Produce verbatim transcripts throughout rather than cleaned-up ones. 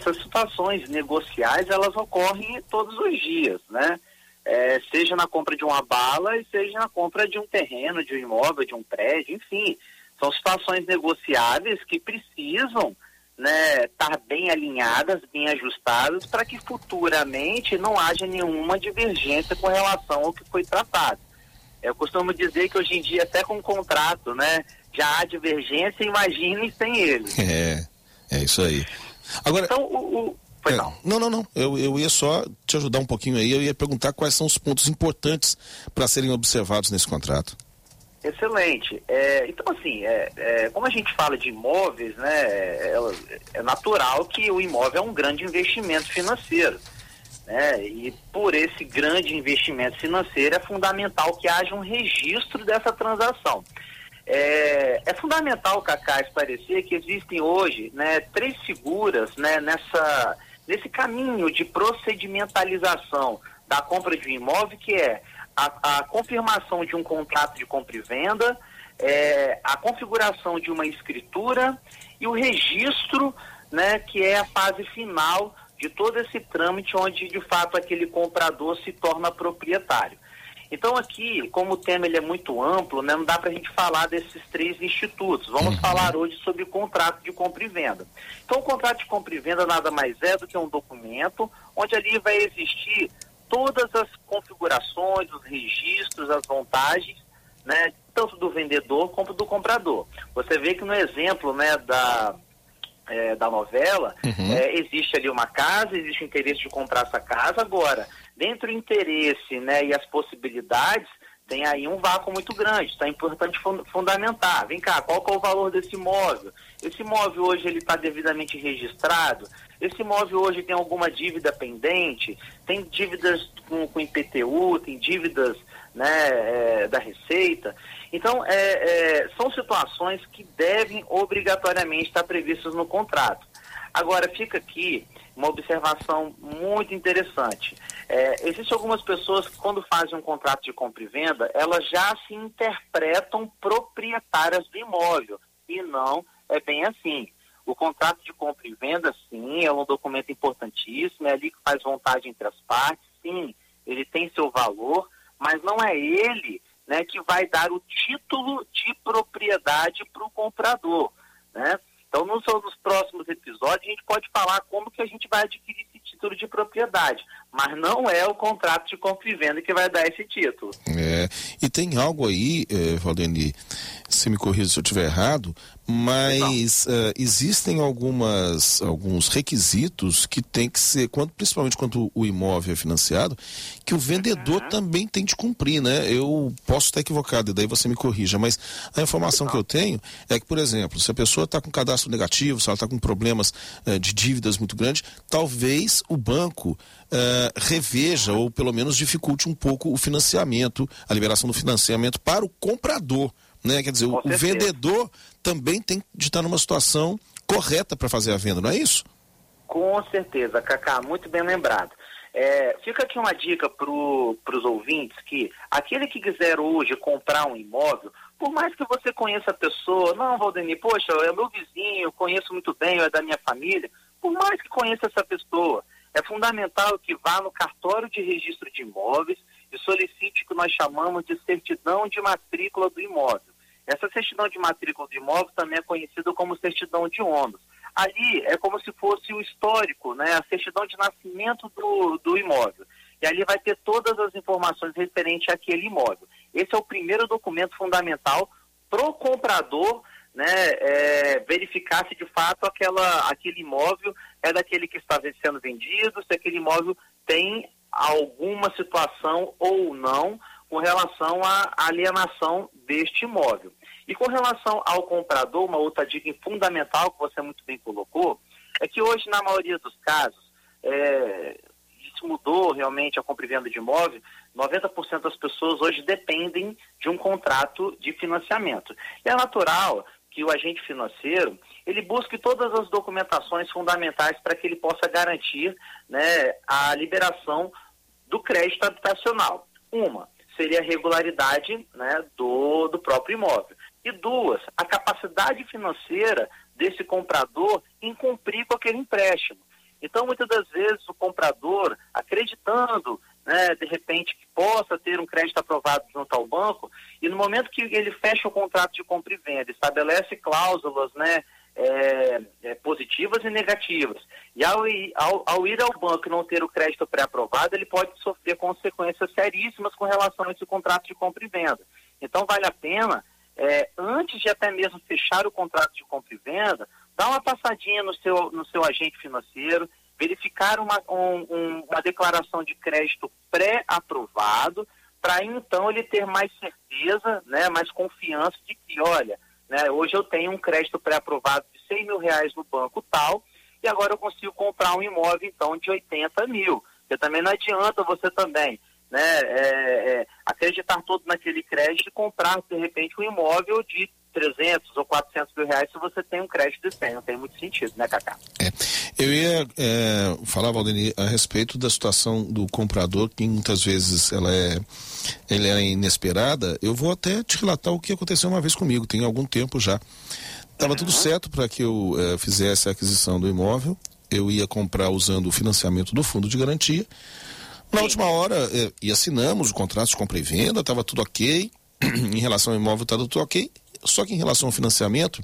essas situações negociais, elas ocorrem todos os dias, né? É, seja na compra de uma bala e seja na compra de um terreno, de um imóvel, de um prédio, enfim. São situações negociáveis que precisam, né, estar bem alinhadas, bem ajustadas, para que futuramente não haja nenhuma divergência com relação ao que foi tratado. Eu costumo dizer que hoje em dia, até com contrato, né, já há divergência, imagine sem ele. É, é isso aí. Agora, então, o, o... Foi é, não. não, não, não. Eu, eu ia só te ajudar um pouquinho aí. Eu ia perguntar quais são os pontos importantes para serem observados nesse contrato. Excelente. É, então, assim, é, é, como a gente fala de imóveis, né, é, é natural que o imóvel é um grande investimento financeiro, né, e por esse grande investimento financeiro é fundamental que haja um registro dessa transação. É, é fundamental, Cacá, esclarecer que existem hoje, né, três figuras, né, nessa, nesse caminho de procedimentalização da compra de um imóvel, que é A, a confirmação de um contrato de compra e venda, é, a configuração de uma escritura e o registro, né, que é a fase final de todo esse trâmite onde, de fato, aquele comprador se torna proprietário. Então, aqui, como o tema ele é muito amplo, né, não dá para a gente falar desses três institutos. Vamos uhum. falar hoje sobre o contrato de compra e venda. Então, o contrato de compra e venda nada mais é do que um documento onde ali vai existir todas as configurações, os registros, as vantagens, né, tanto do vendedor como do comprador. Você vê que no exemplo, né, da, é, da novela, uhum. é, existe ali uma casa, existe o interesse de comprar essa casa. Agora, dentro do interesse, né, e as possibilidades, tem aí um vácuo muito grande. Então é importante fundamentar. Vem cá, qual que é o valor desse imóvel? Esse imóvel hoje ele está devidamente registrado? Esse imóvel hoje tem alguma dívida pendente? Tem dívidas com, com I P T U? Tem dívidas, né, é, da Receita? Então, é, é, são situações que devem obrigatoriamente estar previstas no contrato. Agora, fica aqui uma observação muito interessante. É, existem algumas pessoas que, quando fazem um contrato de compra e venda, elas já se interpretam proprietárias do imóvel. E não é bem assim. O contrato de compra e venda, sim, é um documento importantíssimo, é ali que faz vontade entre as partes, sim, ele tem seu valor, mas não é ele, né, que vai dar o título de propriedade para o comprador, né? Então, nos, nos próximos episódios, a gente pode falar como que a gente vai adquirir esse título de propriedade, mas não é o contrato de compra e venda que vai dar esse título. É, e tem algo aí, eh, Valdeni, se me corrija se eu estiver errado, mas uh, existem algumas, alguns requisitos que tem que ser, quando, principalmente quando o imóvel é financiado, que o vendedor uhum. também tem de cumprir, né? Eu posso estar equivocado, e daí você me corrija, mas a informação Não. que eu tenho é que, por exemplo, se a pessoa está com cadastro negativo, se ela está com problemas uh, de dívidas muito grandes, talvez o banco uh, reveja ou pelo menos dificulte um pouco o financiamento, a liberação do financiamento para o comprador. Né? Quer dizer, o, o vendedor também tem de estar numa situação correta para fazer a venda, não é isso? Com certeza, Cacá, muito bem lembrado. É, fica aqui uma dica para os ouvintes que aquele que quiser hoje comprar um imóvel, por mais que você conheça a pessoa, não, Valdeni, poxa, é meu vizinho, eu conheço muito bem, é da minha família, por mais que conheça essa pessoa, é fundamental que vá no cartório de registro de imóveis e solicite o que nós chamamos de certidão de matrícula do imóvel. Essa certidão de matrícula do imóvel também é conhecida como certidão de ônus. Ali é como se fosse o histórico, né, a certidão de nascimento do, do imóvel. E ali vai ter todas as informações referentes àquele imóvel. Esse é o primeiro documento fundamental para o comprador, né, é, verificar se de fato aquela, aquele imóvel é daquele que está sendo vendido, se aquele imóvel tem alguma situação ou não com relação à alienação deste imóvel. E com relação ao comprador, uma outra dica fundamental que você muito bem colocou, é que hoje, na maioria dos casos, é, isso mudou realmente a compra e venda de imóvel, noventa por cento das pessoas hoje dependem de um contrato de financiamento. E é natural que o agente financeiro, ele busque todas as documentações fundamentais para que ele possa garantir, né, a liberação do crédito habitacional. Uma seria a regularidade, né, do, do próprio imóvel. E duas, a capacidade financeira desse comprador em cumprir com aquele empréstimo. Então, muitas das vezes, o comprador, acreditando, né, de repente, que possa ter um crédito aprovado junto ao banco, e no momento que ele fecha o contrato de compra e venda, estabelece cláusulas, né, é, é, positivas e negativas, e ao ir, ao, ao ir ao banco e não ter o crédito pré-aprovado, ele pode sofrer consequências seríssimas com relação a esse contrato de compra e venda. Então, vale a pena, é, antes de até mesmo fechar o contrato de compra e venda, dar uma passadinha no seu, no seu agente financeiro, verificar uma, um, um, uma declaração de crédito pré-aprovado, para então ele ter mais certeza, né, mais confiança de que, olha, né, hoje eu tenho um crédito pré-aprovado de cem mil reais no banco tal, e agora eu consigo comprar um imóvel, então, de oitenta mil. Porque também não adianta você também, né, é, é, acreditar todo naquele crédito e comprar, de repente, um imóvel de trezentos ou quatrocentos mil reais se você tem um crédito de cem. Não tem muito sentido, né, Cacá? É. Eu ia é, falar, Valdeni, a respeito da situação do comprador, que muitas vezes ela é, ela é inesperada. Eu vou até te relatar o que aconteceu uma vez comigo, tem algum tempo já. Estava uhum. tudo certo para que eu é, fizesse a aquisição do imóvel. Eu ia comprar usando o financiamento do fundo de garantia. Na Sim. última hora, é, e assinamos o contrato de compra e venda, estava tudo ok. Em relação ao imóvel, estava tudo ok. Só que em relação ao financiamento,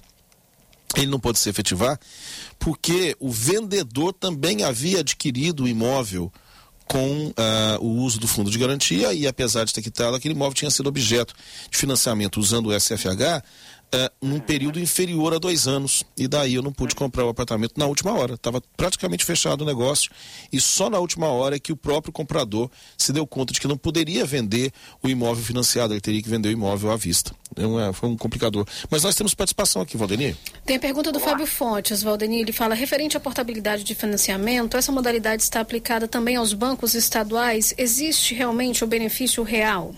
ele não pôde se efetivar porque o vendedor também havia adquirido o imóvel com uh, o uso do fundo de garantia, e apesar de ter quitado, aquele imóvel tinha sido objeto de financiamento usando o S F H uh, num período inferior a dois anos, e daí eu não pude comprar o apartamento na última hora. Estava praticamente fechado o negócio, e só na última hora é que o próprio comprador se deu conta de que não poderia vender o imóvel financiado, ele teria que vender o imóvel à vista. É, foi um complicador. Mas nós temos participação aqui, Valdeni. Tem a pergunta do Fábio Fontes, Valdeni. Ele fala, referente à portabilidade de financiamento, essa modalidade está aplicada também aos bancos estaduais? Existe realmente o benefício real?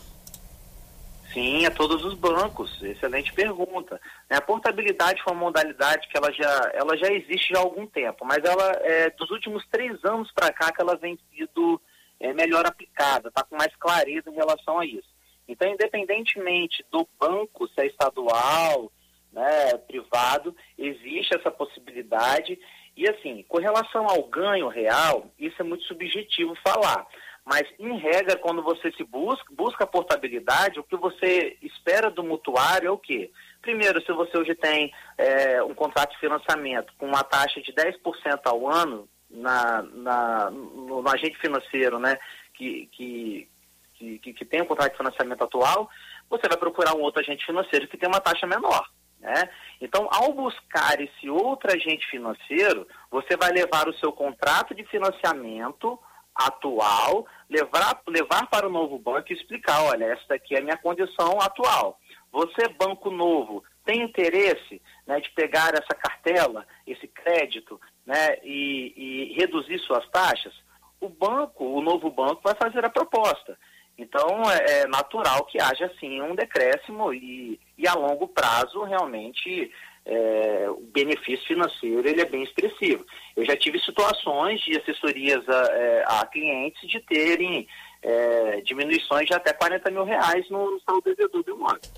Sim, a todos os bancos. Excelente pergunta. A portabilidade foi uma modalidade que ela já, ela já existe já há algum tempo, mas ela, é, dos últimos três anos para cá, que ela vem sido é, melhor aplicada, está com mais clareza em relação a isso. Então, independentemente do banco, se é estadual, né, privado, existe essa possibilidade. E assim, com relação ao ganho real, isso é muito subjetivo falar. Mas, em regra, quando você se busca, busca a portabilidade, o que você espera do mutuário é o quê? Primeiro, se você hoje tem é, um contrato de financiamento com uma taxa de dez por cento ao ano na, na, no, no agente financeiro, né, que... que Que, que, que tem um contrato de financiamento atual, você vai procurar um outro agente financeiro que tem uma taxa menor, né? Então, ao buscar esse outro agente financeiro, você vai levar o seu contrato de financiamento atual, levar, levar para o novo banco e explicar, olha, essa daqui é a minha condição atual. Você, banco novo, tem interesse, né, de pegar essa cartela, esse crédito, né, e, e reduzir suas taxas? O banco, o novo banco, vai fazer a proposta. Então, é, é natural que haja, sim, um decréscimo e, e a longo prazo, realmente, é, o benefício financeiro ele é bem expressivo. Eu já tive situações de assessorias a, é, a clientes de terem é, diminuições de até quarenta mil reais no, no saldo devedor do imóvel.